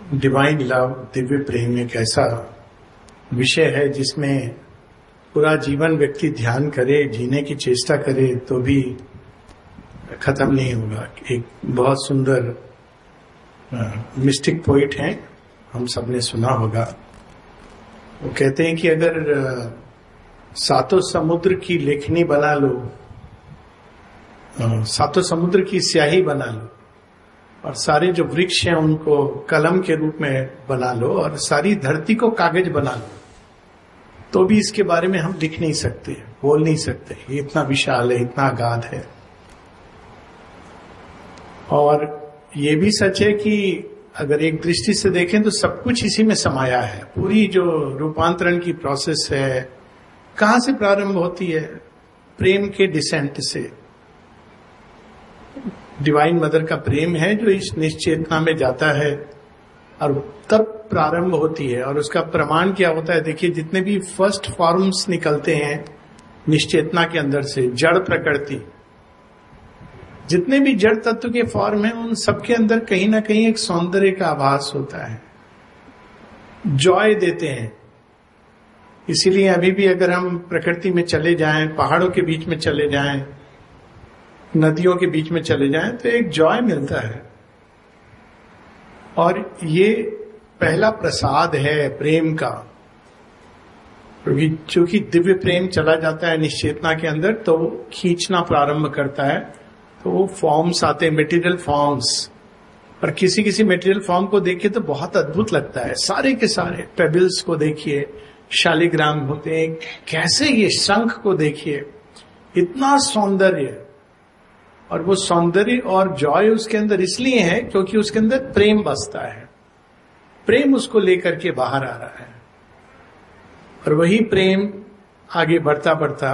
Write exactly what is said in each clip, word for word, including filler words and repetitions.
Divine love, Divya प्रेम एक ऐसा विषय है जिसमें पूरा जीवन व्यक्ति ध्यान करे, जीने की चेष्टा करे तो भी खत्म नहीं होगा। एक बहुत सुंदर मिस्टिक पोइट हैं, हम सबने सुना होगा। वो कहते हैं कि अगर सातों समुद्र की लेखनी बना लो, सातों समुद्र की स्याही बना लो और सारे जो वृक्ष हैं उनको कलम के रूप में बना लो और सारी धरती को कागज बना लो, तो भी इसके बारे में हम लिख नहीं सकते, बोल नहीं सकते। ये इतना विशाल है, इतना अगाध है। और ये भी सच है कि अगर एक दृष्टि से देखें तो सब कुछ इसी में समाया है। पूरी जो रूपांतरण की प्रोसेस है कहां से प्रारंभ होती है? प्रेम के डिसेंट से। डिवाइन मदर का प्रेम है जो इस निश्चेतना में जाता है और तब प्रारंभ होती है। और उसका प्रमाण क्या होता है? देखिए, जितने भी फर्स्ट फॉर्म्स निकलते हैं निश्चेतना के अंदर से, जड़ प्रकृति, जितने भी जड़ तत्व के फॉर्म हैं उन सबके अंदर कहीं ना कहीं एक सौंदर्य का आभास होता है, जॉय देते हैं। इसीलिए अभी भी अगर हम प्रकृति में चले जाएं, पहाड़ों के बीच में चले जाएं, नदियों के बीच में चले जाएं, तो एक जॉय मिलता है। और ये पहला प्रसाद है प्रेम का, क्योंकि चूंकि दिव्य प्रेम चला जाता है निश्चेतना के अंदर तो वो खींचना प्रारंभ करता है, तो वो फॉर्म्स आते हैं, मटेरियल फॉर्म्स। और किसी किसी मटेरियल फॉर्म को देखिए तो बहुत अद्भुत लगता है। सारे के सारे पेबल्स को देखिए, शालिग्राम होते हैं, कैसे ये शंख को देखिए, इतना सौंदर्य। और वो सौंदर्य और जॉय उसके अंदर इसलिए है क्योंकि उसके अंदर प्रेम बसता है, प्रेम उसको लेकर के बाहर आ रहा है। और वही प्रेम आगे बढ़ता बढ़ता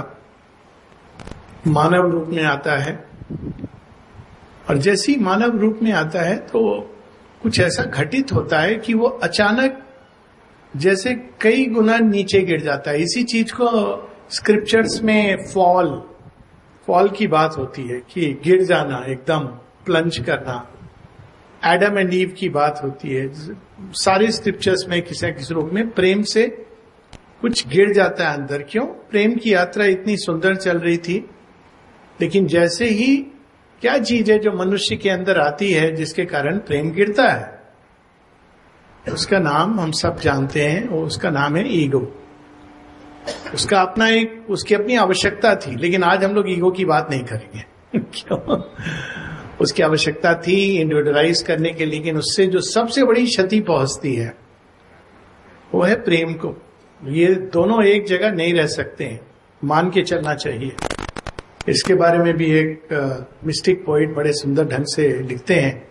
मानव रूप में आता है। और जैसे ही मानव रूप में आता है तो कुछ ऐसा घटित होता है कि वो अचानक जैसे कई गुना नीचे गिर जाता है। इसी चीज को स्क्रिप्चर्स में फॉल फॉल की बात होती है कि गिर जाना, एकदम प्लंज करना। एडम एंड ईव की बात होती है। सारे स्क्रिप्चर्स में किसी किसी रूप में प्रेम से कुछ गिर जाता है अंदर। क्यों? प्रेम की यात्रा इतनी सुंदर चल रही थी, लेकिन जैसे ही क्या चीज है जो मनुष्य के अंदर आती है जिसके कारण प्रेम गिरता है, उसका नाम हम सब जानते हैं, वो उसका नाम है ईगो। उसका अपना एक उसकी अपनी आवश्यकता थी, लेकिन आज हम लोग ईगो की बात नहीं करेंगे। क्यों? उसकी आवश्यकता थी इंडिविजुअलाइज करने के, लेकिन उससे जो सबसे बड़ी क्षति पहुंचती है वो है प्रेम को। ये दोनों एक जगह नहीं रह सकते हैं, मान के चलना चाहिए। इसके बारे में भी एक मिस्टिक पोइट बड़े सुंदर ढंग से लिखते हैं,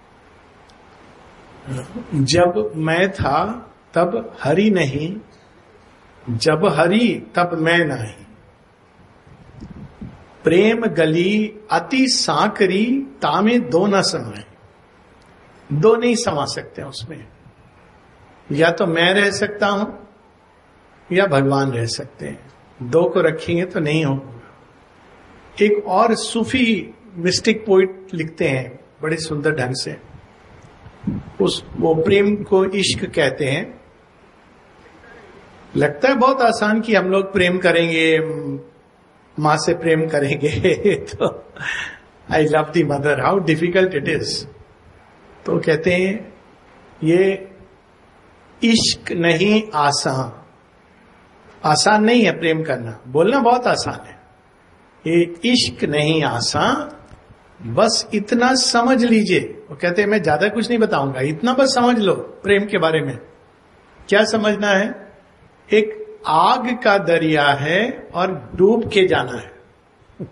जब मैं था तब हरि नहीं, जब हरि तब मैं नहीं। प्रेम गली अति सांकरी, तामे दो न समाए। दो नहीं समा सकते उसमें, या तो मैं रह सकता हूं या भगवान रह सकते हैं। दो को रखेंगे तो नहीं होगा। एक और सूफी मिस्टिक पोइट लिखते हैं बड़े सुंदर ढंग से, उस वो प्रेम को इश्क कहते हैं। लगता है बहुत आसान कि हम लोग प्रेम करेंगे, माँ से प्रेम करेंगे तो I love the mother, how difficult it is. तो कहते हैं ये इश्क नहीं आसान, आसान नहीं है प्रेम करना। बोलना बहुत आसान है, ये इश्क नहीं आसान, बस इतना समझ लीजिए। वो कहते हैं मैं ज्यादा कुछ नहीं बताऊंगा, इतना बस समझ लो प्रेम के बारे में। क्या समझना है? एक आग का दरिया है और डूब के जाना है।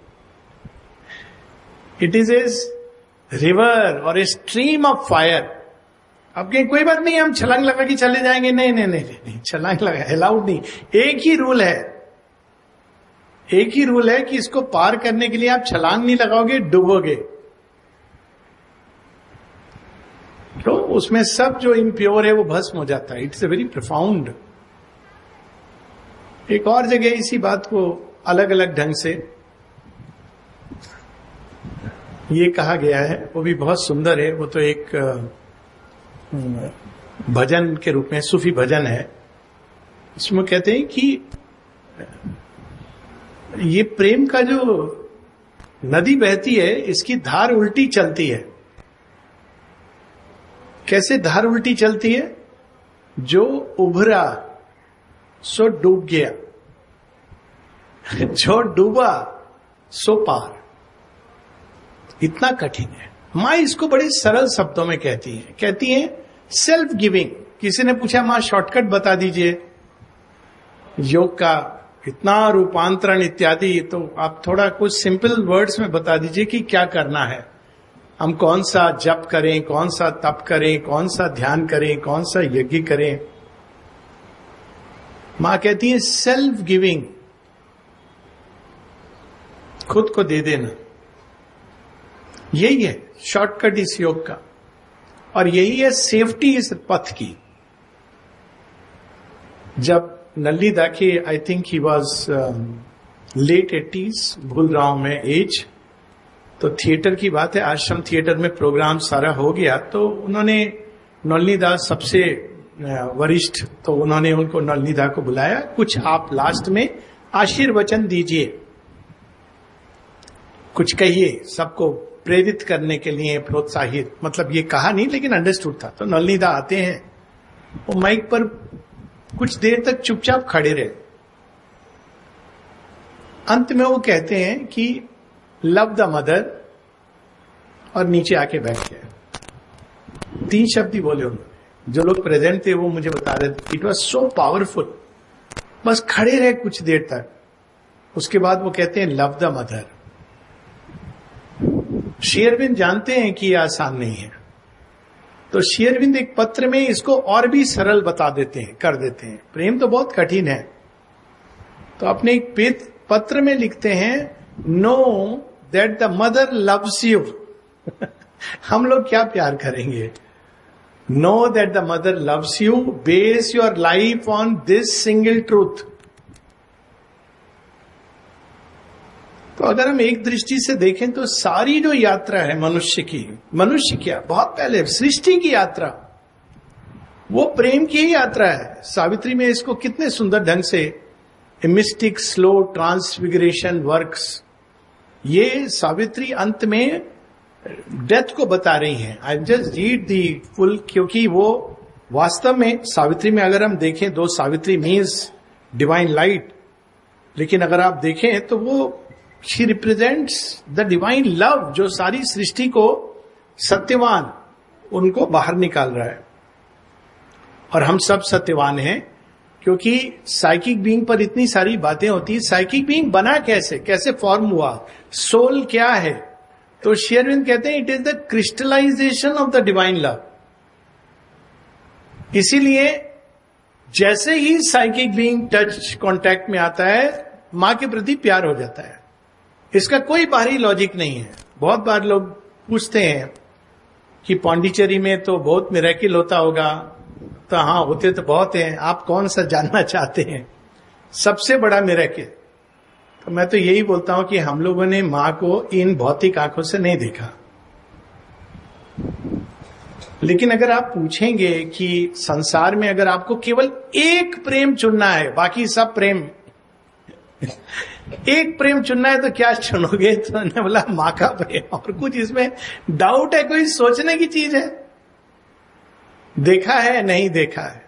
इट इज ए रिवर और ए स्ट्रीम ऑफ फायर। अब कहीं कोई बात नहीं हम छलांग लगा के चले जाएंगे, नहीं नहीं नहीं नहीं, छलांग लगा अलाउड नहीं। एक ही रूल है, एक ही रूल है कि इसको पार करने के लिए आप छलांग नहीं लगाओगे, डूबोगे। तो उसमें सब जो इम्प्योर है वो भस्म हो जाता है। It's a very profound. एक और जगह इसी बात को अलग अलग ढंग से ये कहा गया है, वो भी बहुत सुंदर है। वो तो एक भजन के रूप में, सूफी भजन है, इसमें कहते हैं कि ये प्रेम का जो नदी बहती है, इसकी धार उल्टी चलती है। कैसे धार उल्टी चलती है? जो उभरा सो डूब गया, जो डूबा सो पार। इतना कठिन है। माँ इसको बड़े सरल शब्दों में कहती है, कहती है सेल्फ गिविंग। किसी ने पूछा माँ शॉर्टकट बता दीजिए योग का, इतना रूपांतरण इत्यादि, तो आप थोड़ा कुछ सिंपल वर्ड्स में बता दीजिए कि क्या करना है, हम कौन सा जप करें, कौन सा तप करें, कौन सा ध्यान करें, कौन सा यज्ञ करें। मां कहती है सेल्फ गिविंग, खुद को दे देना, यही है शॉर्टकट इस योग का, और यही है सेफ्टी इस पथ की। जब नलिदा के, I think he was late eighties, भूल रहा हूं मैं एज, तो थिएटर की बात है, आश्रम थिएटर में प्रोग्राम सारा हो गया, तो उन्होंने नलिदा सबसे वरिष्ठ, तो उन्होंने उनको नलिदा को बुलाया, कुछ आप लास्ट में आशीर्वचन दीजिए, कुछ कहिए, सबको प्रेरित करने के लिए, प्रोत्साहित, मतलब ये कहा नहीं लेकिन अंडरस्टूड था। तो नलिदा आते हैं, वो माइक पर कुछ देर तक चुपचाप खड़े रहे। अंत में वो कहते हैं कि लव द मदर, और नीचे आके बैठ गए। तीन शब्द ही बोले उन्होंने। जो लोग प्रेजेंट थे वो मुझे बता रहे थे, इट वॉज सो पावरफुल। बस खड़े रहे कुछ देर तक, उसके बाद वो कहते हैं love the mother. Shri Aurobindo जानते हैं कि ये आसान नहीं है, तो श्री अरविंद एक पत्र में इसको और भी सरल बता देते हैं, कर देते हैं। प्रेम तो बहुत कठिन है, तो अपने एक पत्र में लिखते हैं, know that the mother loves you. हम लोग क्या प्यार करेंगे? Know that the mother loves you, base your life on this single truth. तो अगर हम एक दृष्टि से देखें तो सारी जो यात्रा है मनुष्य की, मनुष्य क्या, बहुत पहले सृष्टि की यात्रा, वो प्रेम की ही यात्रा है। सावित्री में इसको कितने सुंदर ढंग से मिस्टिक स्लो ट्रांसफिगरेशन वर्क्स, ये सावित्री अंत में डेथ को बता रही हैं। I just read the full, क्योंकि वो वास्तव में सावित्री में अगर हम देखें, दो सावित्री मीन्स डिवाइन लाइट, लेकिन अगर आप देखें तो वो she represents the divine love, जो सारी सृष्टि को सत्यवान, उनको बाहर निकाल रहा है। और हम सब सत्यवान हैं, क्योंकि साइकिक बीइंग पर इतनी सारी बातें होती है। साइकिक बीइंग बना कैसे, कैसे फॉर्म हुआ, सोल क्या है? तो श्री अरविंद कहते हैं it is the crystallization of the divine love. इसीलिए जैसे ही साइकिक बीइंग टच कांटेक्ट में आता है, मां के प्रति प्यार हो जाता है। इसका कोई बाहरी लॉजिक नहीं है। बहुत बार लोग पूछते हैं कि पौंडीचेरी में तो बहुत मिरेकल होता होगा, तो हाँ होते तो बहुत हैं, आप कौन सा जानना चाहते हैं सबसे बड़ा मिरेकल? तो मैं तो यही बोलता हूं कि हम लोगों ने मां को इन भौतिक आंखों से नहीं देखा, लेकिन अगर आप पूछेंगे कि संसार में अगर आपको केवल एक प्रेम चुनना है, बाकी सब प्रेम, एक प्रेम चुनना है तो क्या चुनोगे? तो मैंने बोला मां का प्रेम। और कुछ इसमें डाउट है? कोई सोचने की चीज है? देखा है नहीं देखा है,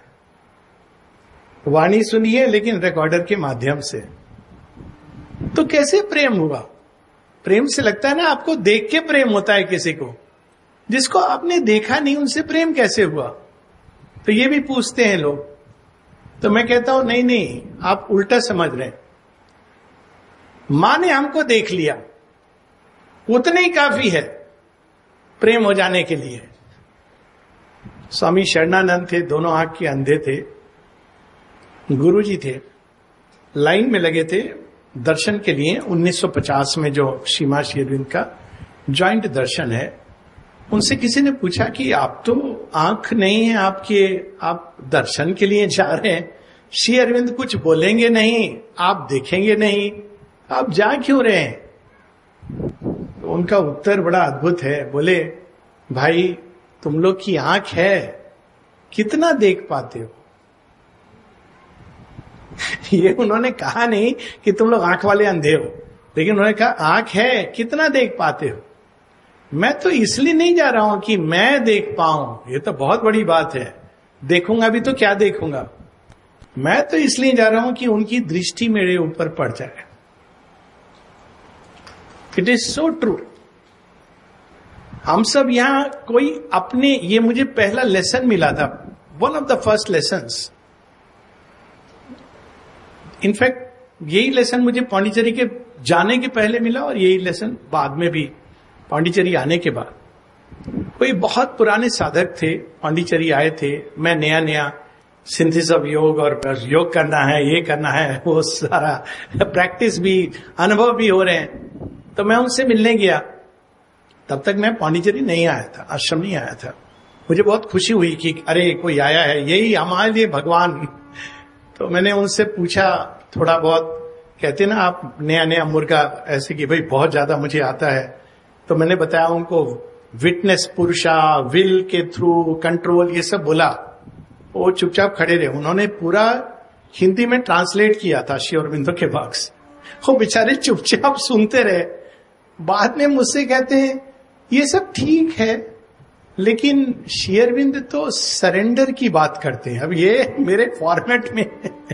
वाणी सुनी है लेकिन रिकॉर्डर के माध्यम से, तो कैसे प्रेम हुआ? प्रेम से लगता है ना आपको देख के प्रेम होता है किसी को, जिसको आपने देखा नहीं उनसे प्रेम कैसे हुआ? तो ये भी पूछते हैं लोग। तो मैं कहता हूं नहीं नहीं, आप उल्टा समझ रहे हैं। मां ने हमको देख लिया, उतने ही काफी है प्रेम हो जाने के लिए। स्वामी शरणानंद थे, दोनों आंख के अंधे थे, गुरुजी थे, लाइन में लगे थे दर्शन के लिए। उन्नीस सौ पचास में जो श्रीमा श्री अरविंद का ज्वाइंट दर्शन है, उनसे किसी ने पूछा कि आप तो आंख नहीं है आपके, आप दर्शन के लिए जा रहे हैं, श्री अरविंद कुछ बोलेंगे नहीं, आप देखेंगे नहीं, आप जा क्यों रहे हैं? तो उनका उत्तर बड़ा अद्भुत है। बोले भाई तुम लोग की आंख है कितना देख पाते हो? ये उन्होंने कहा नहीं कि तुम लोग आंख वाले अंधे हो, लेकिन उन्होंने कहा आंख है, कितना देख पाते हो? मैं तो इसलिए नहीं जा रहा हूं कि मैं देख पाऊं, ये तो बहुत बड़ी बात है, देखूंगा भी तो क्या देखूंगा। मैं तो इसलिए जा रहा हूं कि उनकी दृष्टि मेरे ऊपर पड़ जाए। It is so true. हम सब यहां कोई अपने, ये मुझे पहला लेसन मिला था, one of the first lessons. In fact यही लेसन मुझे पांडिचेरी के जाने के पहले मिला और यही लेसन बाद में भी पांडिचेरी आने के बाद। कोई बहुत पुराने साधक थे, पांडिचेरी आए थे, मैं नया नया सिंथेसिस ऑफ योग और योग करना है, ये करना है, वो सारा प्रैक्टिस भी, अनुभव भी हो रहे हैं। तो मैं उनसे मिलने गया। तब तक मैं पांडिचेरी नहीं आया था, आश्रम नहीं आया था। मुझे बहुत खुशी हुई कि अरे कोई आया है, यही हमारे लिए भगवान। तो मैंने उनसे पूछा थोड़ा बहुत, कहते ना आप नया नया मुर्गा, ऐसे कि भाई बहुत ज्यादा मुझे आता है। तो मैंने बताया उनको विटनेस पुरुषा, विल के थ्रू, कंट्रोल, ये सब बोला। वो चुपचाप खड़े रहे। उन्होंने पूरा हिंदी में ट्रांसलेट किया था श्री अरविंदो के वाक्य। वो बेचारे चुपचाप सुनते रहे। बाद में मुझसे कहते हैं ये सब ठीक है, लेकिन श्री अरविंद तो सरेंडर की बात करते हैं। अब ये मेरे फॉर्मेट में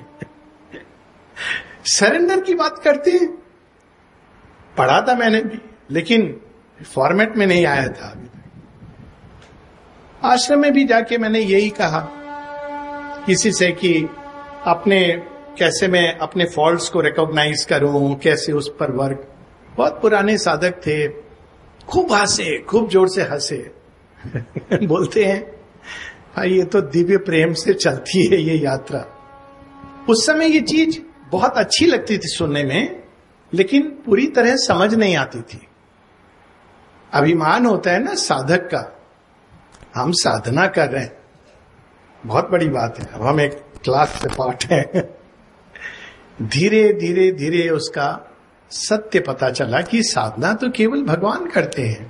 सरेंडर की बात करते हैं। पढ़ा था मैंने भी, लेकिन फॉर्मेट में नहीं आया था अभी तक। आश्रम में भी जाके मैंने यही कहा किसी से कि अपने, कैसे मैं अपने फॉल्ट्स को रिकॉग्नाइज करूं, कैसे उस पर वर्क। बहुत पुराने साधक थे, खूब हंसे, खूब जोर से हंसे। बोलते हैं भाई ये तो दिव्य प्रेम से चलती है ये यात्रा। उस समय ये चीज बहुत अच्छी लगती थी सुनने में, लेकिन पूरी तरह समझ नहीं आती थी। अभिमान होता है ना साधक का, हम साधना कर रहे हैं, बहुत बड़ी बात है। अब हम एक क्लास से पाठ है। धीरे धीरे धीरे उसका सत्य पता चला कि साधना तो केवल भगवान करते हैं।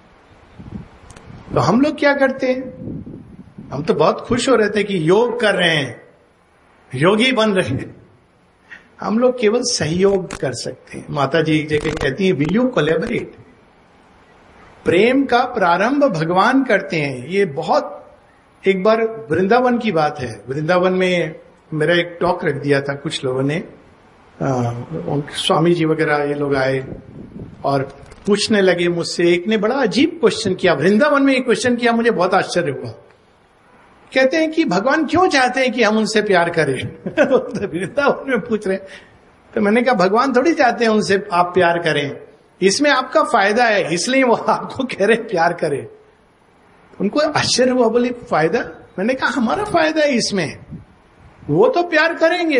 तो हम लोग क्या करते हैं? हम तो बहुत खुश हो रहे थे कि योग कर रहे हैं, योगी बन रहे हैं। हम लोग केवल सहयोग कर सकते हैं। माता जी जगह कहती है विल यू कोलैबोरेट। प्रेम का प्रारंभ भगवान करते हैं। ये बहुत, एक बार वृंदावन की बात है। वृंदावन में मेरा एक टॉक रख दिया था, कुछ लोगों ने, आ, स्वामी जी वगैरह ये लोग आए और पूछने लगे मुझसे। एक ने बड़ा अजीब क्वेश्चन किया, वृंदावन में एक क्वेश्चन किया, मुझे बहुत आश्चर्य हुआ। कहते हैं कि भगवान क्यों चाहते हैं कि हम उनसे प्यार करें? तो वृंदावन में पूछ रहे। तो मैंने कहा भगवान थोड़ी चाहते हैं उनसे आप प्यार करें, इसमें आपका फायदा है, इसलिए वो आपको कह रहे प्यार करें। उनको आश्चर्य हुआ, बोले फायदा? मैंने कहा हमारा फायदा है इसमें। वो तो प्यार करेंगे,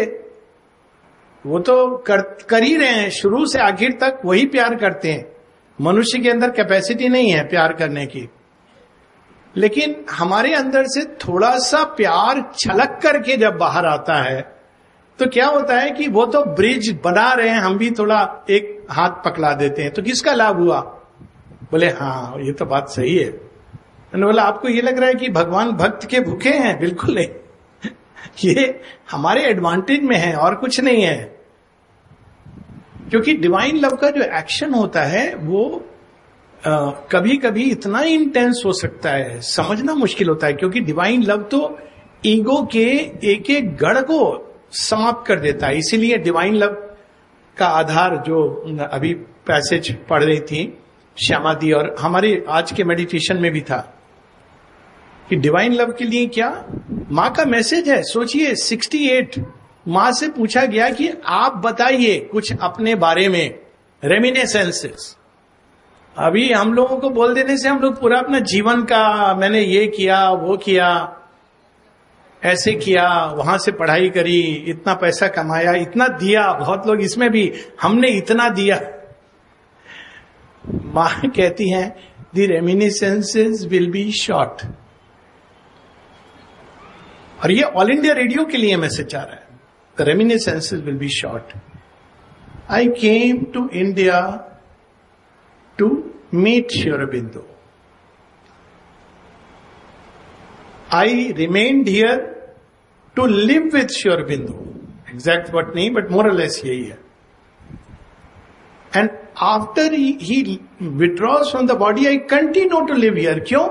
वो तो कर, कर ही रहे हैं, शुरू से आखिर तक वही प्यार करते हैं। मनुष्य के अंदर कैपेसिटी नहीं है प्यार करने की, लेकिन हमारे अंदर से थोड़ा सा प्यार छलक करके जब बाहर आता है तो क्या होता है कि वो तो ब्रिज बना रहे हैं, हम भी थोड़ा एक हाथ पकड़ा देते हैं। तो किसका लाभ हुआ? बोले हाँ ये तो बात सही है। मैंने बोला आपको ये लग रहा है कि भगवान भक्त के भूखे हैं? बिल्कुल नहीं। ये हमारे एडवांटेज में है और कुछ नहीं है। क्योंकि डिवाइन लव का जो एक्शन होता है वो आ, कभी कभी इतना इंटेंस हो सकता है, समझना मुश्किल होता है। क्योंकि डिवाइन लव तो ईगो के एक एक गढ़ को समाप्त कर देता है। इसीलिए डिवाइन लव का आधार जो अभी पैसेज पढ़ रही थी श्यामा दी, और हमारे आज के मेडिटेशन में भी था कि डिवाइन लव के लिए क्या माँ का मैसेज है। सोचिए अड़सठ माँ से पूछा गया कि आप बताइए कुछ अपने बारे में, रेमिनेसेंसेस। अभी हम लोगों को बोल देने से हम लोग पूरा अपना जीवन का, मैंने ये किया वो किया, ऐसे किया, वहां से पढ़ाई करी, इतना पैसा कमाया, इतना दिया। बहुत लोग इसमें भी हमने इतना दिया। माँ कहती हैं the reminiscences will be short. और ये ऑल इंडिया रेडियो के लिए मैसेज आ रहा है, the reminiscences will be short. I came to India to meet Shri Aurobindo. I remained here to live with Shri Aurobindo, exact word नहीं बट मोरलेस यही है. And after he withdraws from the body I continue to live here. क्यों?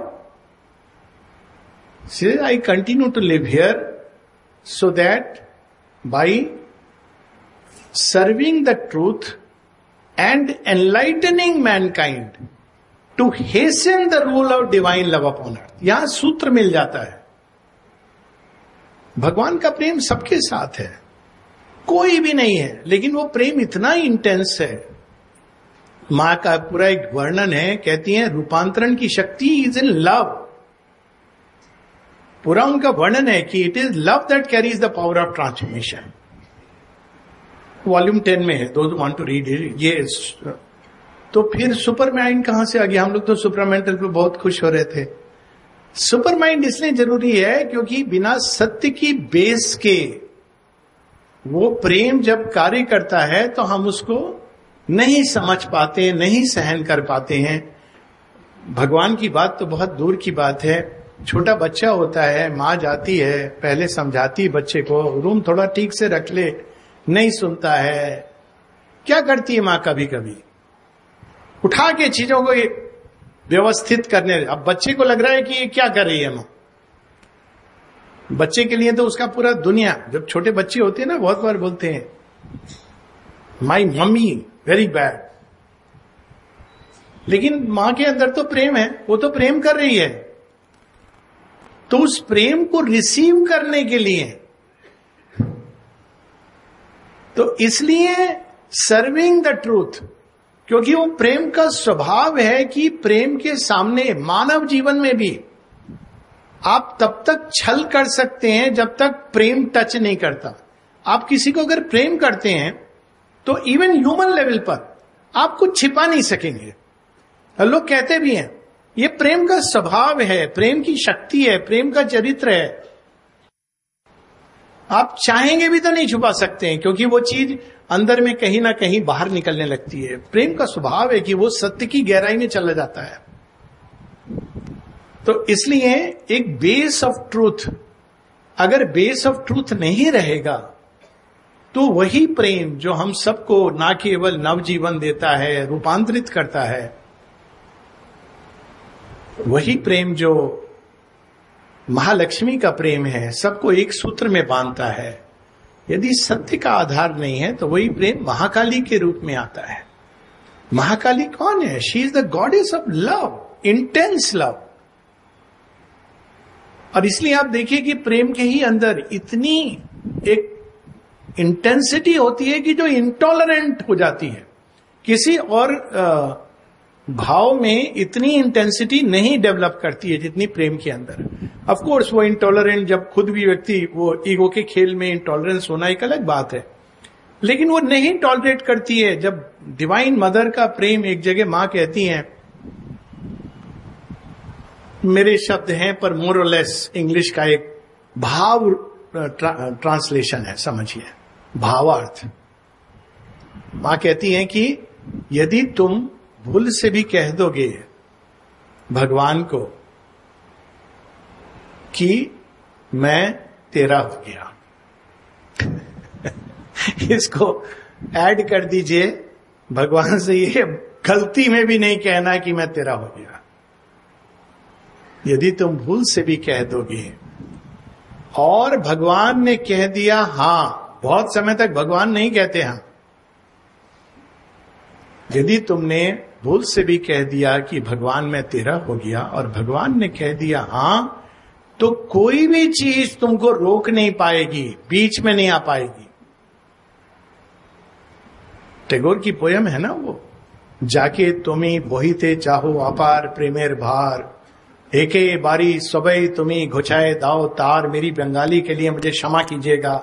I continue to live here so that by serving the truth and enlightening mankind to hasten the rule of divine love upon earth. यहां सूत्र मिल जाता है. भगवान का प्रेम सबके साथ है, कोई भी नहीं है, लेकिन वो प्रेम इतना इंटेंस है. मां का पूरा एक वर्णन है, कहती है रूपांतरण की शक्ति इज इन लव. पूरा उनका वर्णन है कि it is love that carries the power of transformation. Volume ten में है, दो वांट टू रीड ये. तो फिर सुपर माइंड कहां से आ गया? हम लोग तो सुपर मेंटल पे बहुत खुश हो रहे थे. सुपर माइंड इसलिए जरूरी है क्योंकि बिना सत्य की बेस के वो प्रेम जब कार्य करता है तो हम उसको नहीं समझ पाते, नहीं सहन कर पाते हैं. भगवान की बात तो बहुत दूर की बात है. छोटा बच्चा होता है, माँ जाती है, पहले समझाती बच्चे को रूम थोड़ा ठीक से रख ले, नहीं सुनता है. क्या करती है मां? कभी कभी उठा के चीजों को व्यवस्थित करने. अब बच्चे को लग रहा है कि ये क्या कर रही है मां. बच्चे के लिए तो उसका पूरा दुनिया, जब छोटे बच्चे होते हैं ना, बहुत बार बोलते हैं माई मम्मी वेरी बैड. लेकिन मां के अंदर तो प्रेम है, वो तो प्रेम कर रही है. तो उस प्रेम को रिसीव करने के लिए, तो इसलिए सर्विंग द ट्रूथ, क्योंकि वो प्रेम का स्वभाव है कि प्रेम के सामने मानव जीवन में भी आप तब तक छल कर सकते हैं जब तक प्रेम टच नहीं करता. आप किसी को अगर प्रेम करते हैं तो इवन ह्यूमन लेवल पर आप कुछ छिपा नहीं सकेंगे. लोग कहते भी हैं ये प्रेम का स्वभाव है, प्रेम की शक्ति है, प्रेम का चरित्र है. आप चाहेंगे भी तो नहीं छुपा सकते हैं, क्योंकि वो चीज अंदर में कहीं ना कहीं बाहर निकलने लगती है. प्रेम का स्वभाव है कि वो सत्य की गहराई में चला जाता है. तो इसलिए एक बेस ऑफ ट्रूथ, अगर बेस ऑफ ट्रूथ नहीं रहेगा तो वही प्रेम जो हम सबको ना केवल नवजीवन देता है, रूपांतरित करता है, वही प्रेम जो महालक्ष्मी का प्रेम है, सबको एक सूत्र में बांधता है. यदि सत्य का आधार नहीं है तो वही प्रेम महाकाली के रूप में आता है. महाकाली कौन है? She is the goddess of love, intense love. और इसलिए आप देखिए कि प्रेम के ही अंदर इतनी एक इंटेंसिटी होती है कि जो इंटॉलरेंट हो जाती है. किसी और आ, भाव में इतनी इंटेंसिटी नहीं डेवलप करती है जितनी प्रेम के अंदर. ऑफ कोर्स वो इंटॉलरेंट, जब खुद भी व्यक्ति वो ईगो के खेल में इंटॉलरेंस होना एक अलग बात है, लेकिन वो नहीं टॉलरेट करती है. जब डिवाइन मदर का प्रेम, एक जगह मां कहती हैं, मेरे शब्द हैं पर मोर और लेस इंग्लिश का एक भाव ट्रा, ट्रांसलेशन है, समझिए भावार्थ. मां कहती हैं कि यदि तुम भूल से भी कह दोगे भगवान को कि मैं तेरा हो गया, इसको ऐड कर दीजिए, भगवान से ये गलती में भी नहीं कहना कि मैं तेरा हो गया. यदि तुम भूल से भी कह दोगे, और भगवान ने कह दिया हां. बहुत समय तक भगवान नहीं कहते हां. यदि तुमने भूल से भी कह दिया कि भगवान मैं तेरा हो गया, और भगवान ने कह दिया हां, तो कोई भी चीज तुमको रोक नहीं पाएगी, बीच में नहीं आ पाएगी. टैगोर की पोयम है ना वो, जाके तुम्ही बोहिते चाहो अपार प्रेमेर भार, एके बारी सबई तुम्ही घुचाए दाओ तार. मेरी बंगाली के लिए मुझे क्षमा कीजिएगा.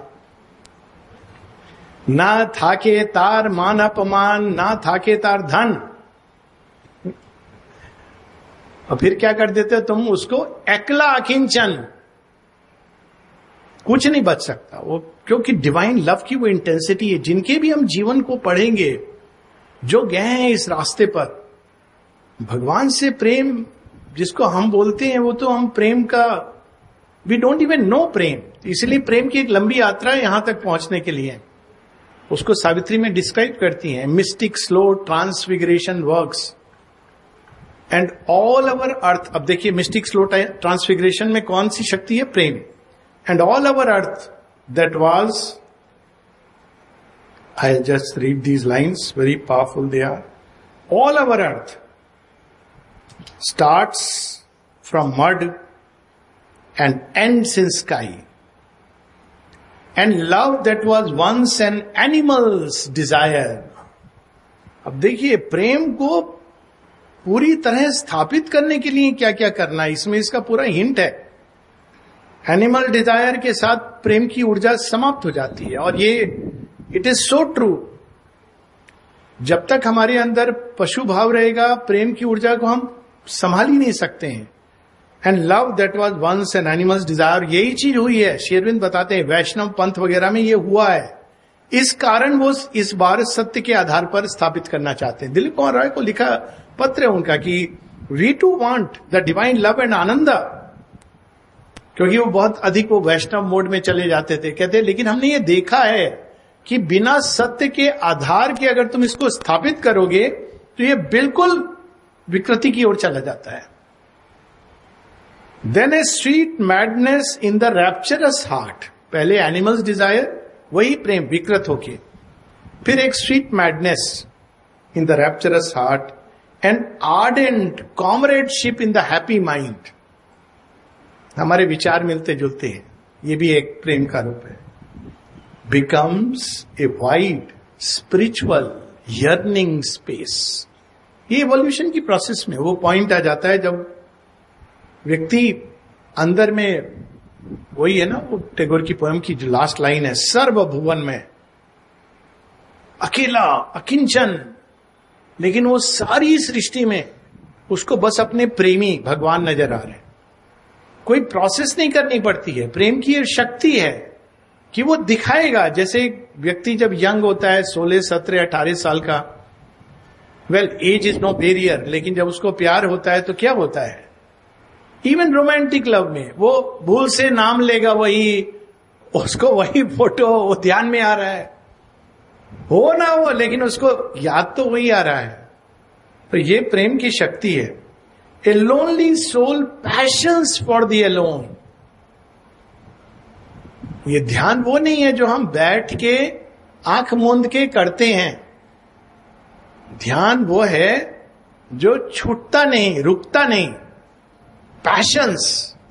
ना थाके तार मान अपमान, ना थाके तार धन. और फिर क्या कर देते तुम उसको? एकला अकिंचन, कुछ नहीं बच सकता वो, क्योंकि डिवाइन लव की वो इंटेंसिटी है. जिनके भी हम जीवन को पढ़ेंगे, जो गए हैं इस रास्ते पर, भगवान से प्रेम जिसको हम बोलते हैं, वो तो हम प्रेम का वी डोंट इवन नो प्रेम. इसलिए प्रेम की एक लंबी यात्रा यहां तक पहुंचने के लिए. उसको सावित्री में डिस्क्राइब करती हैं. Mystic slow transfiguration works and all our earth. अब देखिए मिस्टिक स्लो ट्रांसफिगरेशन में कौन सी शक्ति है? प्रेम. And all our earth that was, I just read these lines, very powerful they are. All our earth starts from mud and ends in sky. And love that was once an animal's desire. अब देखिए प्रेम को पूरी तरह स्थापित करने के लिए क्या क्या करना है, इसमें इसका पूरा हिंट है. एनिमल डिजायर के साथ प्रेम की ऊर्जा समाप्त हो जाती है. और ये इट इज सो ट्रू. जब तक हमारे अंदर पशु भाव रहेगा, प्रेम की ऊर्जा को हम संभाल ही नहीं सकते हैं. And love that was once an animal's desire, यही चीज हुई है. श्री अरविंद बताते हैं वैष्णव पंथ वगैरह में ये हुआ है. इस कारण वो इस बार सत्य के आधार पर स्थापित करना चाहते हैं. दिलीप कुमार रॉय को लिखा पत्र है उनका कि we too want the divine love and ananda, क्योंकि वो बहुत अधिक वो वैष्णव मोड में चले जाते थे. कहते हैं लेकिन हमने ये देखा है कि बिना सत्य के आधार के अगर तुम इसको स्थापित करोगे तो ये बिल्कुल विकृति की ओर चला जाता है. Then a sweet madness in the rapturous heart. पहले एनिमल्स डिजायर, वही प्रेम विकृत होके. फिर एक sweet madness in the rapturous heart and ardent comradeship in the happy mind. हमारे विचार मिलते जुलते हैं, ये भी एक प्रेम का रूप है. Becomes a wide spiritual yearning space. ये इवोल्यूशन की प्रोसेस में वो पॉइंट आ जाता है जब व्यक्ति अंदर में, वही है ना वो टैगोर की पोएम की जो लास्ट लाइन है, सर्व भुवन में अकेला अकिंचन, लेकिन वो सारी सृष्टि में उसको बस अपने प्रेमी भगवान नजर आ रहे हैं. कोई प्रोसेस नहीं करनी पड़ती है. प्रेम की ये शक्ति है कि वो दिखाएगा. जैसे व्यक्ति जब यंग होता है, सोलह सत्रह अठारह साल का, well age is no barrier, लेकिन जब उसको प्यार होता है तो क्या होता है? इवन रोमांटिक लव में वो भूल से नाम लेगा, वही उसको वही फोटो वो ध्यान में आ रहा है, हो ना हो, लेकिन उसको याद तो वही आ रहा है. तो ये प्रेम की शक्ति है. A lonely soul passions for the alone. ये ध्यान वो नहीं है जो हम बैठ के आंख मूंद के करते हैं. ध्यान वो है जो छूटता नहीं, रुकता नहीं. पैशंस,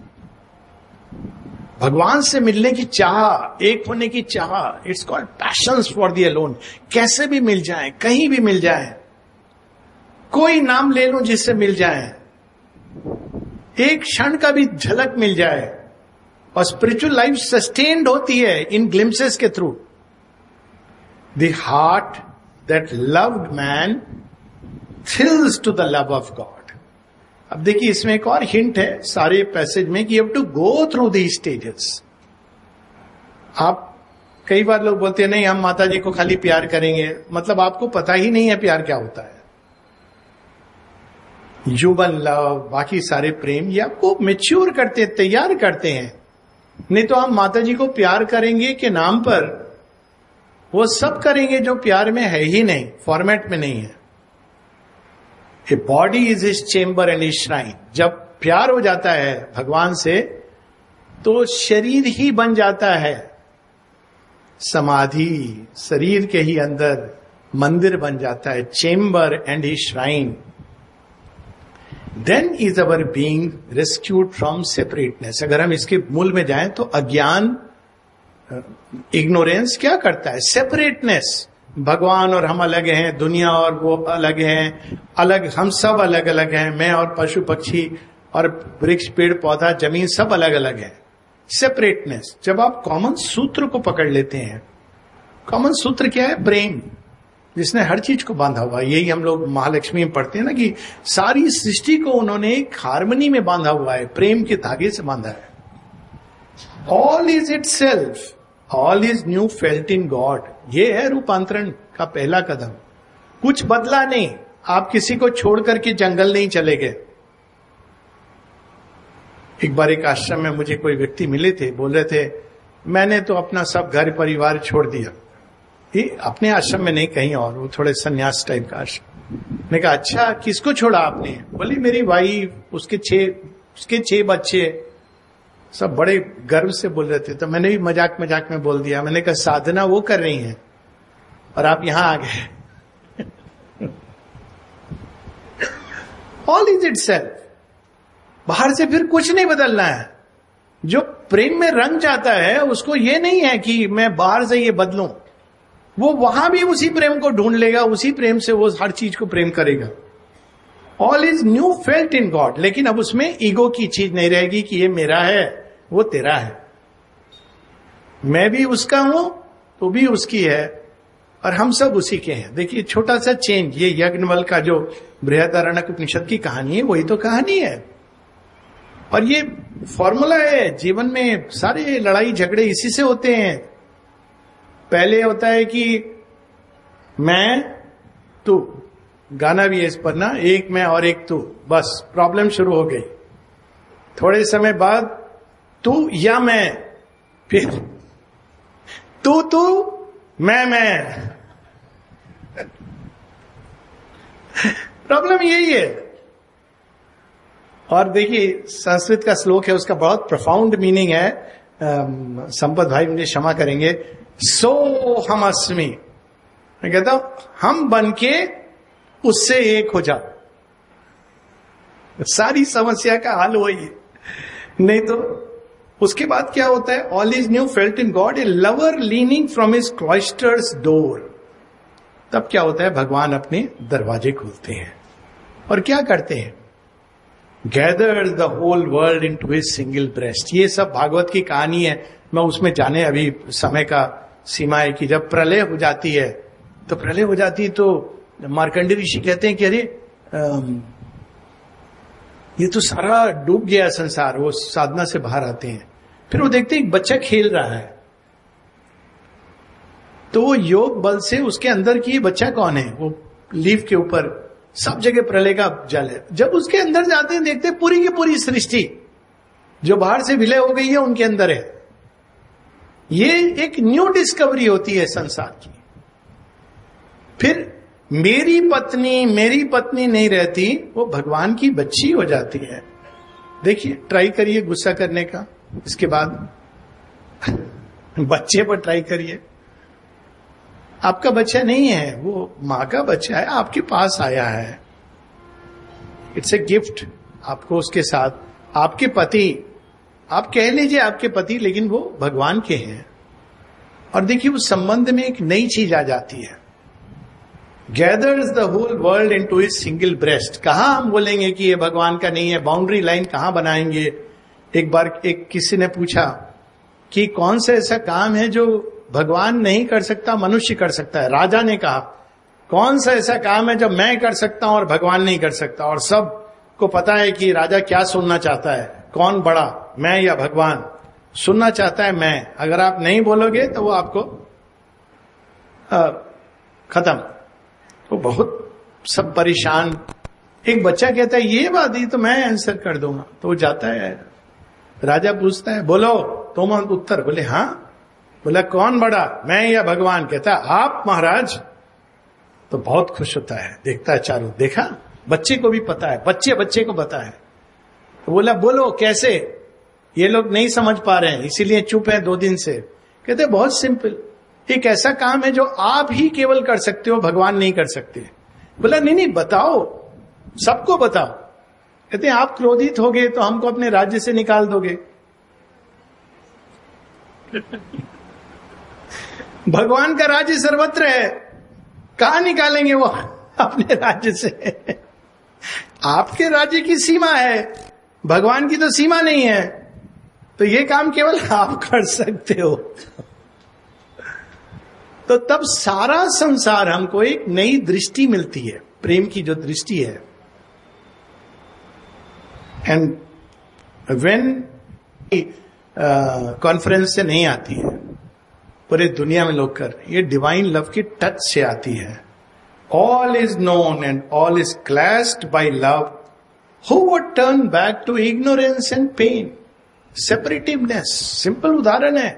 भगवान से मिलने की चाह, एक होने की चाह. It's called passions for the alone. कैसे भी मिल जाए, कहीं भी मिल जाए, कोई नाम ले लूं जिससे मिल जाए, एक क्षण का भी झलक मिल जाए. और स्पिरिचुअल लाइफ सस्टेन्ड होती है इन ग्लिम्सेस के through. The heart that loved man thrills to the love of God. अब देखिए इसमें एक और हिंट है सारे पैसेज में कि you have to go through the stages. आप कई बार लोग बोलते हैं नहीं हम माता जी को खाली प्यार करेंगे, मतलब आपको पता ही नहीं है प्यार क्या होता है. ह्यूमन लव, बाकी सारे प्रेम ये आपको मैच्योर करते हैं, तैयार करते हैं. नहीं तो हम माता जी को प्यार करेंगे के नाम पर वो सब करेंगे जो प्यार में है ही नहीं, फॉर्मेट में नहीं है. A body is his chamber and his shrine. जब प्यार हो जाता है भगवान से तो शरीर ही बन जाता है समाधि, शरीर के ही अंदर मंदिर बन जाता है, chamber and his shrine. Then is our being rescued from separateness. अगर हम इसके मूल में जाएं तो अज्ञान, इग्नोरेंस क्या करता है? सेपरेटनेस. भगवान और हम अलग हैं, दुनिया और वो अलग हैं, अलग हम सब अलग अलग हैं, मैं और पशु पक्षी और वृक्ष पेड़ पौधा जमीन सब अलग अलग है. सेपरेटनेस. जब आप कॉमन सूत्र को पकड़ लेते हैं, कॉमन सूत्र क्या है? प्रेम, जिसने हर चीज को बांधा हुआ. यही हम लोग महालक्ष्मी में पढ़ते हैं ना कि सारी सृष्टि को उन्होंने एक हार्मनी में बांधा हुआ है, प्रेम के धागे से बांधा है. All is itself, all is new felt in God. ये है रूपांतरण का पहला कदम. कुछ बदला नहीं. आप किसी को छोड़ करके जंगल नहीं चले गए. एक बार एक आश्रम में मुझे कोई व्यक्ति मिले थे, बोल रहे थे मैंने तो अपना सब घर परिवार छोड़ दिया। ये अपने आश्रम में नहीं, कहीं और, वो थोड़े सन्यास टाइप का आश्रम। मैंने कहा अच्छा, किसको छोड़ा आपने? बोली मेरी वाइफ, उसके छह उसके छह बच्चे। सब बड़े गर्व से बोल रहे थे। तो मैंने भी मजाक मजाक में बोल दिया, मैंने कहा साधना वो कर रही हैं और आप यहां आ गए। ऑल इज इट सेल्फ, बाहर से फिर कुछ नहीं बदलना है। जो प्रेम में रंग जाता है उसको ये नहीं है कि मैं बाहर से ये बदलूं, वो वहां भी उसी प्रेम को ढूंढ लेगा, उसी प्रेम से वो हर चीज को प्रेम करेगा। All is new felt in God. लेकिन अब उसमें ईगो की चीज नहीं रहेगी कि ये मेरा है वो तेरा है, मैं भी उसका हूं तो भी उसकी है, और हम सब उसी के हैं। देखिए छोटा सा चेंज, ये यज्ञवल्क्य का जो बृहदारण्यक उपनिषद की कहानी है वही तो कहानी है। और ये फॉर्मूला है जीवन में, सारे लड़ाई झगड़े इसी से होते हैं। पहले होता है कि मैं तू, गाना भी है इस पर ना, एक मैं और एक तू, बस प्रॉब्लम शुरू हो गई। थोड़े समय बाद तू या मैं, फिर तू तू मैं मैं। प्रॉब्लम यही है। और देखिए संस्कृत का श्लोक है, उसका बहुत प्रोफाउंड मीनिंग है। संपत भाई मुझे क्षमा करेंगे। सो हम अस्मि, मैं कहता हूं हम बन के उससे एक हो जाओ, सारी समस्या का हल वही। नहीं तो उसके बाद क्या होता है? All is new felt in God, a lover leaning from his cloister's door. तब क्या होता है? भगवान अपने दरवाजे खोलते हैं और क्या करते हैं? Gather the whole world into his single breast. ये सब भागवत की कहानी है, मैं उसमें जाने अभी समय का सीमा है कि जब प्रलय हो जाती है, तो प्रलय हो जाती है तो मार्कंडेय ऋषि कहते हैं कि अरे ये तो सारा डूब गया संसार। वो साधना से बाहर आते हैं, फिर वो देखते हैं एक बच्चा खेल रहा है, तो वो योग बल से उसके अंदर की बच्चा कौन है? वो लीफ के ऊपर सब जगह प्रलय का जल है। जब उसके अंदर जाते हैं देखते हैं पूरी की पूरी सृष्टि जो बाहर से विलय हो गई है उनके अंदर है। ये एक न्यू डिस्कवरी होती है संसार की। फिर मेरी पत्नी मेरी पत्नी नहीं रहती, वो भगवान की बच्ची हो जाती है। देखिए ट्राई करिए गुस्सा करने का, इसके बाद बच्चे पर ट्राई करिए। आपका बच्चा नहीं है, वो मां का बच्चा है, आपके पास आया है। इट्स ए गिफ्ट आपको उसके साथ। आपके पति, आप कह लीजिए आपके पति, लेकिन वो भगवान के हैं। और देखिए उस संबंध में एक नई चीज आ जाती है। Gathers the whole world into his single breast. कहां हम बोलेंगे कि ये भगवान का नहीं है? बाउंड्री लाइन कहां बनाएंगे? एक बार एक किसी ने पूछा कि कौन सा ऐसा काम है जो भगवान नहीं कर सकता, मनुष्य कर सकता है? राजा ने कहा कौन सा ऐसा काम है जो मैं कर सकता हूं और भगवान नहीं कर सकता? और सब को पता है कि राजा क्या सुनना चाहता है, कौन बड़ा, मैं या भगवान? सुनना चाहता है मैं। अगर आप नहीं बोलोगे तो वो आपको आ, खत्म। वो बहुत सब परेशान। एक बच्चा कहता है ये बात ही तो मैं आंसर कर दूंगा, तो वो जाता है, राजा पूछता है बोलो तुम उत्तर। बोले हाँ। बोला कौन बड़ा, मैं या भगवान? कहता है आप महाराज। तो बहुत खुश होता है, देखता है चारों, देखा बच्चे को भी पता है, बच्चे बच्चे को पता है। तो बोला बोलो कैसे? ये लोग नहीं समझ पा रहे हैं इसीलिए चुप है दो दिन से। कहते बहुत सिंपल, एक ऐसा काम है जो आप ही केवल कर सकते हो, भगवान नहीं कर सकते। बोला नहीं नहीं बताओ, सबको बताओ। कहते आप क्रोधित हो गए तो हमको अपने राज्य से निकाल दोगे। भगवान का राज्य सर्वत्र है, कहां निकालेंगे वो अपने राज्य से? आपके राज्य की सीमा है, भगवान की तो सीमा नहीं है। तो ये काम केवल आप कर सकते हो। तो तब सारा संसार हमको एक नई दृष्टि मिलती है, प्रेम की जो दृष्टि है। एंड व्हेन कॉन्फ्रेंस से नहीं आती है, पूरे दुनिया में लोग कर रहे हैं, ये डिवाइन लव की टच से आती है। All is known and all is clasped by love Who would turn back to ignorance and pain? Separativeness. Simple उदाहरण है.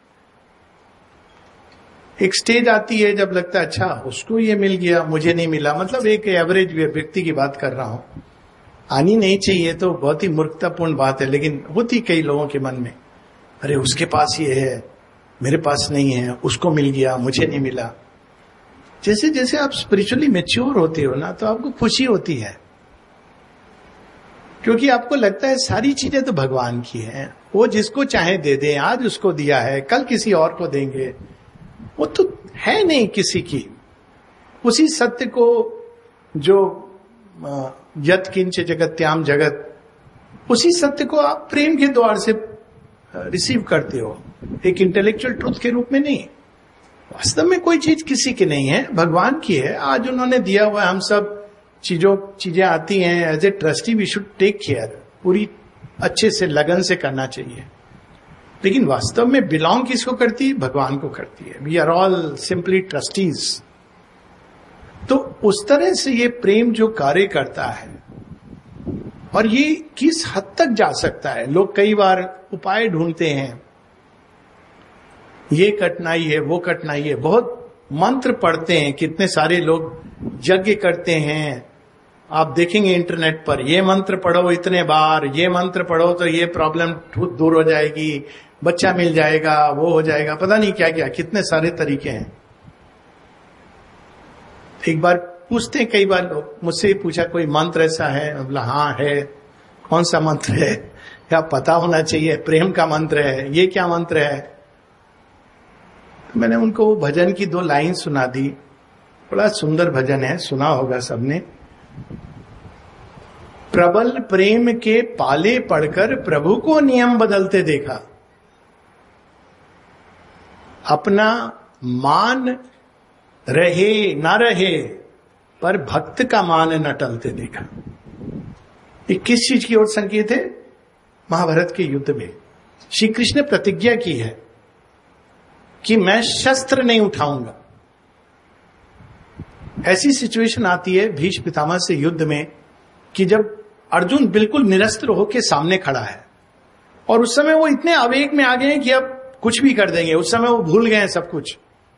एक स्टेज आती है जब लगता है अच्छा उसको ये मिल गया मुझे नहीं मिला. मतलब एक एवरेज व्यक्ति की बात कर रहा हूं. आनी नहीं चाहिए तो बहुत ही मूर्खतापूर्ण बात है, लेकिन होती कई लोगों के मन में, अरे उसके पास ये है मेरे पास नहीं है, उसको मिल गया मुझे नहीं मिला. जैसे जैसे आप स्पिरिचुअली मैच्योर होते हो ना तो आपको खुशी होती है, क्योंकि आपको लगता है सारी चीजें तो भगवान की हैं. वो जिसको चाहे दे दें. आज उसको दिया है कल किसी और को देंगे. वो तो है नहीं किसी की. उसी सत्य को जो यत् किंच जगत्याम जगत, उसी सत्य को आप प्रेम के द्वार से रिसीव करते हो, एक इंटेलेक्चुअल ट्रूथ के रूप में नहीं. वास्तव में कोई चीज किसी की नहीं है, भगवान की है. आज उन्होंने दिया हुआ हम सब चीजों चीजें आती हैं. As a trustee we should take care. पूरी अच्छे से लगन से करना चाहिए. लेकिन वास्तव में बिलोंग किसको करती है? भगवान को करती है. We are all simply trustees. तो उस तरह से ये प्रेम जो कार्य करता है, और ये किस हद तक जा सकता है. लोग कई बार उपाय ढूंढते हैं, ये कठिनाई है वो कठिनाई है. बहुत मंत्र पढ़ते हैं, कितने सारे लोग यज्ञ करते हैं. आप देखेंगे इंटरनेट पर, ये मंत्र पढ़ो इतने बार, ये मंत्र पढ़ो तो ये प्रॉब्लम दूर हो जाएगी, बच्चा मिल जाएगा, वो हो जाएगा, पता नहीं क्या क्या, कितने सारे तरीके हैं. एक बार पूछते हैं कई बार लोग, मुझसे पूछा कोई मंत्र ऐसा है? बोला हाँ है. कौन सा मंत्र है? क्या पता होना चाहिए. प्रेम का मंत्र है. ये क्या मंत्र है? तो मैंने उनको वो भजन की दो लाइन सुना दी. बड़ा सुंदर भजन है, सुना होगा सबने. प्रबल प्रेम के पाले पढ़कर प्रभु को नियम बदलते देखा, अपना मान रहे ना रहे पर भक्त का मान न टलते देखा. ये किस चीज की ओर संकेत है? महाभारत के युद्ध में श्री कृष्ण ने प्रतिज्ञा की है कि मैं शस्त्र नहीं उठाऊंगा. ऐसी सिचुएशन आती है भीष्म पितामह से युद्ध में कि जब अर्जुन बिल्कुल निरस्त्र होकर सामने खड़ा है, और उस समय वो इतने आवेग में आ गए हैं कि अब कुछ भी कर देंगे. उस समय वो भूल गए हैं सब कुछ.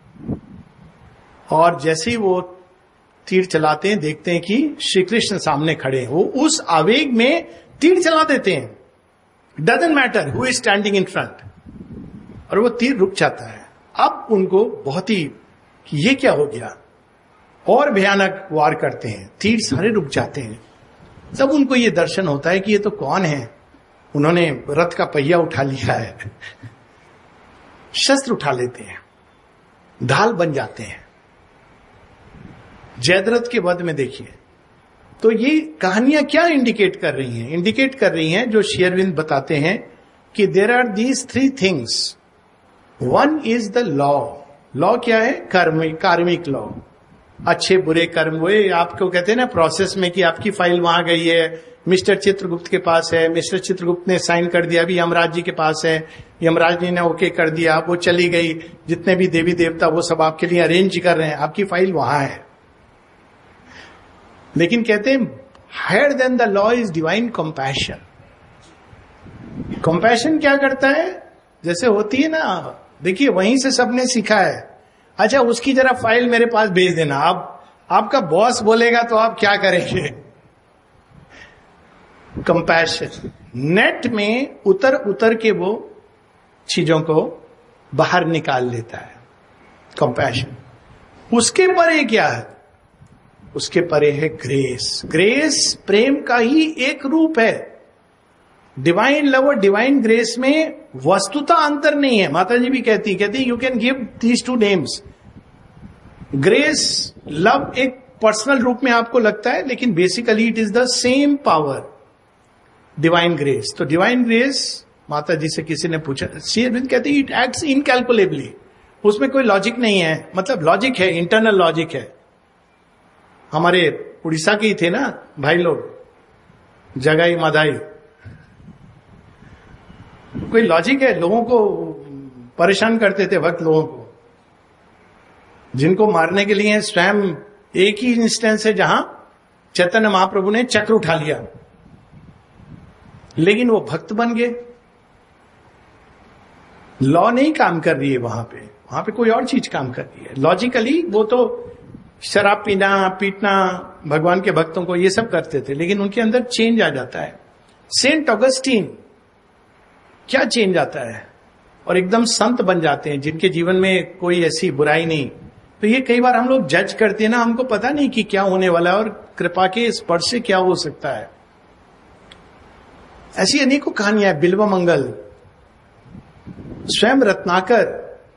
और जैसे ही वो तीर चलाते हैं, देखते हैं कि श्री कृष्ण सामने खड़े हैं. वो उस आवेग में तीर चला देते हैं. Doesn't matter who is standing in front, और वो तीर रुक जाता है. अब उनको बहुत ही कि ये क्या हो गया, और भयानक वार करते हैं. तीर सारे रुक जाते हैं. तब उनको ये दर्शन होता है कि ये तो कौन है, उन्होंने रथ का पहिया उठा लिया है. शस्त्र उठा लेते हैं, ढाल बन जाते हैं. जयद्रथ के वध में देखिए. तो ये कहानियां क्या इंडिकेट कर रही हैं? इंडिकेट कर रही हैं जो श्री अरविंद बताते हैं कि there are these three things. One is the law. Law क्या है? कर्म, कार्मिक लॉ. अच्छे बुरे कर्म. वो आपको कहते हैं ना प्रोसेस में कि आपकी फाइल वहां गई है, मिस्टर चित्रगुप्त के पास है, मिस्टर चित्रगुप्त ने साइन कर दिया, अभी यमराज जी के पास है, यमराज जी ने ओके कर दिया, वो चली गई. जितने भी देवी देवता वो सब आपके लिए अरेंज कर रहे हैं, आपकी फाइल वहां है. लेकिन कहते हैं higher than the law is divine compassion. Compassion क्या करता है? जैसे होती है ना, देखिए वहीं से सबने सीखा है. अच्छा उसकी जरा फाइल मेरे पास भेज देना. आप आपका बॉस बोलेगा तो आप क्या करेंगे? कंपैशन. नेट में उतर उतर के वो चीजों को बाहर निकाल लेता है. कंपैशन. उसके परे क्या है? उसके परे है ग्रेस. ग्रेस प्रेम का ही एक रूप है. डिवाइन लव और डिवाइन ग्रेस में वस्तुता अंतर नहीं है. माता जी भी कहती कहती you can give these two names. Grace love एक पर्सनल रूप में आपको लगता है, लेकिन basically it is the same power. Divine grace. तो डिवाइन ग्रेस माता जी से किसी ने पूछा, श्री अरविंद कहते इट एक्ट्स इनकैलकुलेबली. उसमें कोई लॉजिक नहीं है. मतलब लॉजिक है, इंटरनल लॉजिक है. हमारे उड़ीसा के ही थे ना भाई लोग, जगाई माधाई. कोई लॉजिक है? लोगों को परेशान करते थे वक्त, लोगों को जिनको मारने के लिए. स्वयं एक ही इंस्टेंस है जहां चैतन्य महाप्रभु ने चक्र उठा लिया लेकिन वो भक्त बन गए। लॉ नहीं काम कर रही है वहां पे, वहां पे कोई और चीज काम कर रही है। लॉजिकली वो तो शराब पीना पीटना भगवान के भक्तों को ये सब करते थे, लेकिन उनके अंदर चेंज आ जाता है। सेंट ऑगस्टीन क्या चेंज आता है और एकदम संत बन जाते हैं जिनके जीवन में कोई ऐसी बुराई नहीं। तो ये कई बार हम लोग जज करते हैं ना, हमको पता नहीं कि क्या होने वाला है और कृपा के स्पर्श से क्या हो सकता है। ऐसी अनेकों कहानियां हैं। बिल्व मंगल, स्वयं रत्नाकर।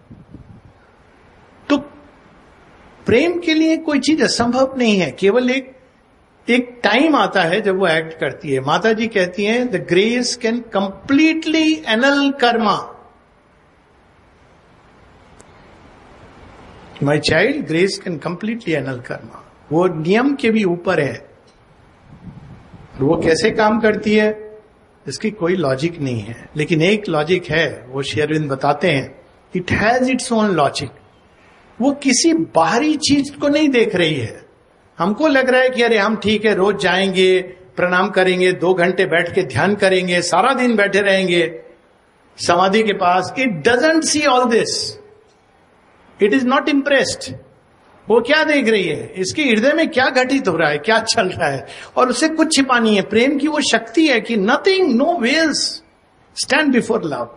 तो प्रेम के लिए कोई चीज असंभव नहीं है, केवल एक एक टाइम आता है जब वो एक्ट करती है। माता जी कहती हैं the grace can completely annul karma. My child, grace can completely annul karma. वो नियम के भी ऊपर है। वो कैसे काम करती है इसकी कोई लॉजिक नहीं है, लेकिन एक लॉजिक है, वो श्री अरविंद बताते हैं, it has its own logic. वो किसी बाहरी चीज को नहीं देख रही है। हमको लग रहा है कि अरे हम ठीक है, रोज जाएंगे, प्रणाम करेंगे, दो घंटे बैठ के ध्यान करेंगे, सारा दिन बैठे रहेंगे समाधि के पास। It doesn't see all this, it is not impressed. वो क्या देख रही है, इसके हृदय में क्या घटित हो रहा है, क्या चल रहा है, और उसे कुछ छिपा नहीं है। प्रेम की वो शक्ति है कि nothing, no walls stand before love.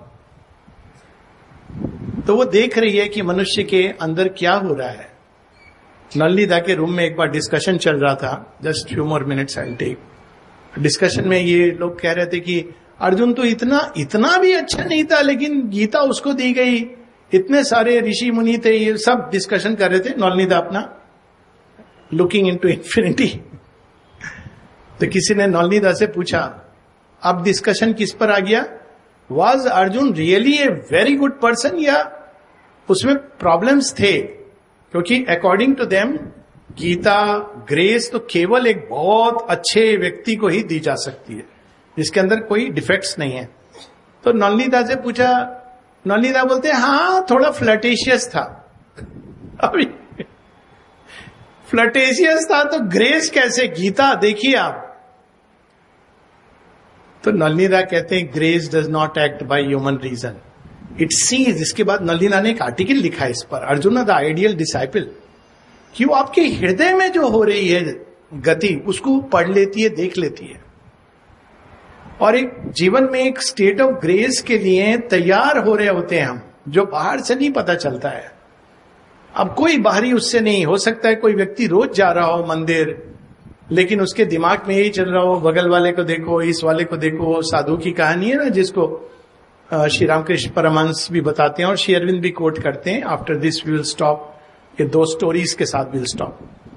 तो वो देख रही है कि मनुष्य के अंदर क्या हो रहा है। नलिदा के रूम में एक बार डिस्कशन चल रहा था, just few more minutes I take. Discussion में ये लोग कह रहे थे कि अर्जुन तो इतना इतना भी अच्छा नहीं था, लेकिन गीता उसको दी गई, इतने सारे ऋषि मुनि थे, ये सब डिस्कशन कर रहे थे। नौलनीदा अपना लुकिंग इनटू इंफिनिटी। तो किसी ने नौलनीदा से पूछा, अब डिस्कशन किस पर आ गया, was Arjun really a very good person, या उसमें प्रॉब्लम्स थे? क्योंकि according to them Gita, grace तो केवल एक बहुत अच्छे व्यक्ति को ही दी जा सकती है, जिसके अंदर कोई डिफेक्ट्स नहीं है। तो नौलनीदा से पूछा, नौलनीदा बोलते हैं हाँ थोड़ा फ्लर्टेशियस था। अभी फ्लर्टेशियस था तो ग्रेस कैसे? गीता देखिए आप। तो नौलनीदा कहते हैं grace does not act by human reason, it sees. इसके बाद नौलनीदा ने एक आर्टिकल लिखा है इस पर, अर्जुन द आइडियल डिसाइपल, कि वो आपके हृदय में जो हो रही है गति उसको पढ़ लेती है, देख लेती है, और एक जीवन में एक स्टेट ऑफ ग्रेस के लिए तैयार हो रहे होते हैं हम, जो बाहर से नहीं पता चलता है। अब कोई बाहरी उससे नहीं हो सकता है। कोई व्यक्ति रोज जा रहा हो मंदिर, लेकिन उसके दिमाग में यही चल रहा हो, बगल वाले को देखो, इस वाले को देखो। साधु की कहानी है ना, जिसको श्री रामकृष्ण परमहंस भी बताते हैं और श्री अरविंद भी कोट करते हैं। After this we will stop, ये दो स्टोरीज के साथ विल स्टॉप।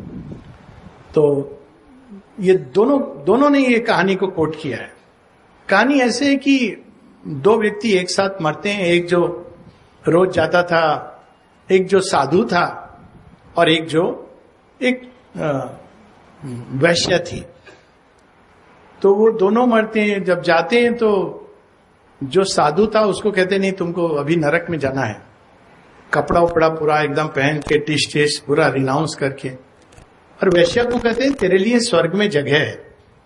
तो ये दोनों दोनों ने ये कहानी को कोट किया है। कहानी ऐसे है कि दो व्यक्ति एक साथ मरते हैं, एक जो रोज जाता था, एक जो साधु था, और एक जो एक वैश्य थी। तो वो दोनों मरते हैं। जब जाते हैं तो जो साधु था उसको कहते नहीं, तुमको अभी नरक में जाना है, कपड़ा उपड़ा पूरा एकदम पहन के, टिश टिश पूरा रिनाउंस करके। और वैश्य को कहते हैं तेरे लिए स्वर्ग में जगह है।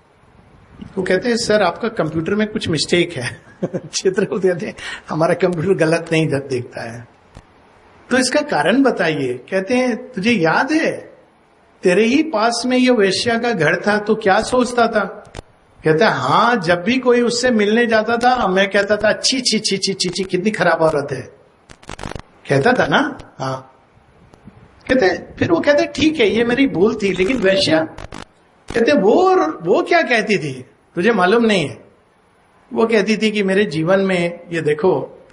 वो कहते हैं सर आपका कंप्यूटर में कुछ मिस्टेक है। चित्र को कहते हैं हमारा कंप्यूटर गलत नहीं देखता है। तो इसका कारण बताइए। कहते हैं तुझे याद है तेरे ही पास में ये वेश्या का घर था, तो क्या सोचता था? कहता है हाँ, जब भी कोई उससे मिलने जाता था मैं कहता था अच्छी छी छी छी छी छी कितनी खराब औरत है, कहता था ना। हाँ, कहते फिर वो कहते ठीक है ये मेरी भूल थी, लेकिन वेश्या, कहते वो वो क्या कहती थी तुझे मालूम नहीं है? वो कहती थी कि मेरे जीवन में ये देखो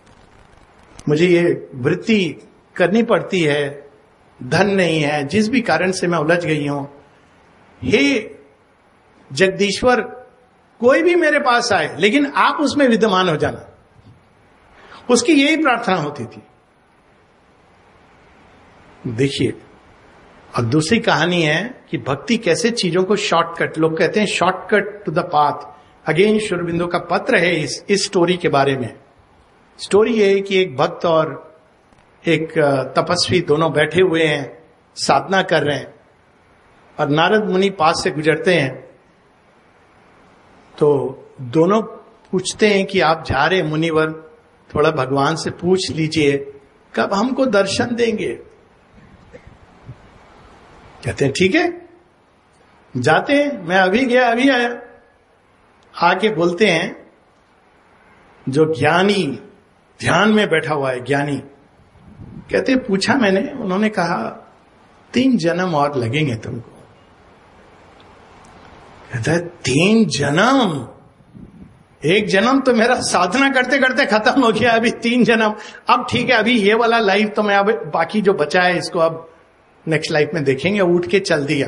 मुझे ये वृत्ति करनी पड़ती है, धन नहीं है, जिस भी कारण से मैं उलझ गई हूं, हे जगदीश्वर कोई भी मेरे पास आए लेकिन आप उसमें विद्यमान हो जाना। उसकी यही प्रार्थना होती थी। देखिए, और दूसरी कहानी है कि भक्ति कैसे चीजों को शॉर्टकट, लोग कहते हैं shortcut to the path. Again Shri Aurobindo का पत्र है इस इस स्टोरी के बारे में। स्टोरी ये है कि एक भक्त और एक तपस्वी दोनों बैठे हुए हैं, साधना कर रहे हैं, और नारद मुनि पास से गुजरते हैं। तो दोनों पूछते हैं कि आप जा रहे मुनिवर, थोड़ा भगवान से पूछ लीजिए कब हमको दर्शन देंगे। कहते हैं ठीक है, जाते हैं। मैं अभी गया अभी आया। आके बोलते हैं, जो ज्ञानी ध्यान में बैठा हुआ है ज्ञानी, कहते हैं पूछा मैंने, उन्होंने कहा तीन जन्म और लगेंगे तुमको। कहता है तीन जन्म? एक जन्म तो मेरा साधना करते करते खत्म हो गया, अभी तीन जन्म। अब ठीक है, अभी ये वाला लाइफ तो मैं, अब बाकी जो बचा है इसको अब नेक्स्ट लाइफ में देखेंगे। उठ के चल दिया।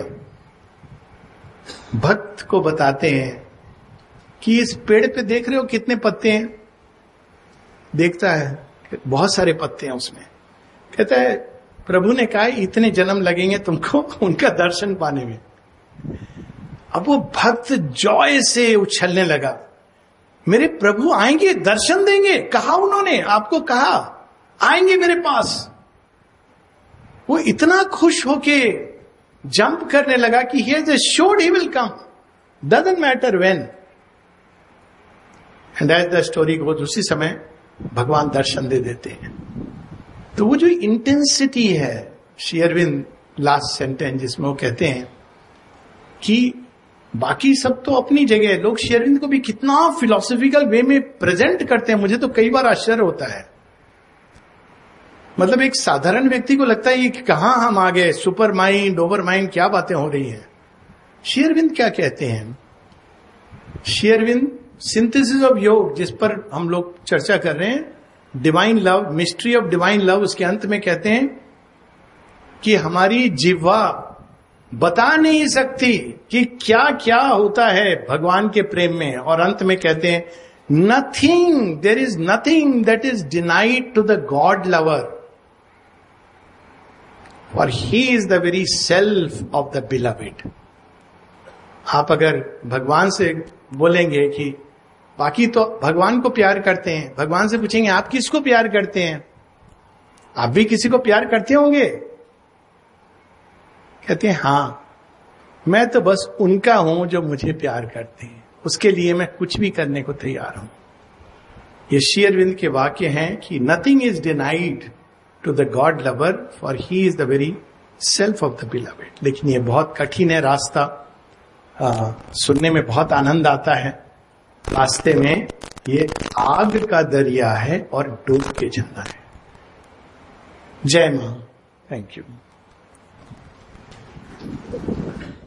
भक्त को बताते हैं कि इस पेड़ पे देख रहे हो कितने पत्ते हैं? देखता है बहुत सारे पत्ते हैं उसमें। कहता है प्रभु ने कहा इतने जन्म लगेंगे तुमको उनका दर्शन पाने में। अब वो भक्त जॉय से उछलने लगा, मेरे प्रभु आएंगे, दर्शन देंगे। कहा उन्होंने, आपको कहा आएंगे मेरे पास। वो इतना खुश होके जंप करने लगा कि he has assured he will come, doesn't matter when. And as the story goes, उसी समय भगवान दर्शन दे देते हैं। तो वो जो इंटेंसिटी है, श्री अरविंद लास्ट सेंटेंस जिसमें वो कहते हैं कि बाकी सब तो अपनी जगह, लोग श्री अरविंद को भी कितना फिलोसॉफिकल वे में प्रेजेंट करते हैं, मुझे तो कई बार आश्चर्य होता है। मतलब एक साधारण व्यक्ति को लगता है कि कहां हम आ गए, सुपर माइंड ओवर माइंड, क्या बातें हो रही हैं। श्री अरविंद क्या कहते हैं? श्री अरविंद सिंथेसिस ऑफ योग, जिस पर हम लोग चर्चा कर रहे हैं, divine love, mystery of divine love, उसके अंत में कहते हैं कि हमारी जिह्वा बता नहीं सकती कि क्या क्या होता है भगवान के प्रेम में। और अंत में कहते हैं nothing, there is nothing that is denied to the God lover, for he is the very self of the beloved. आप अगर भगवान से बोलेंगे कि बाकी तो भगवान को प्यार करते हैं, भगवान से पूछेंगे आप किसको प्यार करते हैं, आप भी किसी को प्यार करते होंगे? कहते हैं हां, मैं तो बस उनका हूं जो मुझे प्यार करते हैं, उसके लिए मैं कुछ भी करने को तैयार हूं। ये श्री अरविंद के वाक्य हैं कि nothing is denied to the God lover, for he is the very self of the beloved. लेकिन ये बहुत कठिन है रास्ता, आ, सुनने में बहुत आनंद आता है, रास्ते में ये आग का दरिया है और डूब के जाना है। जय मां। Thank you.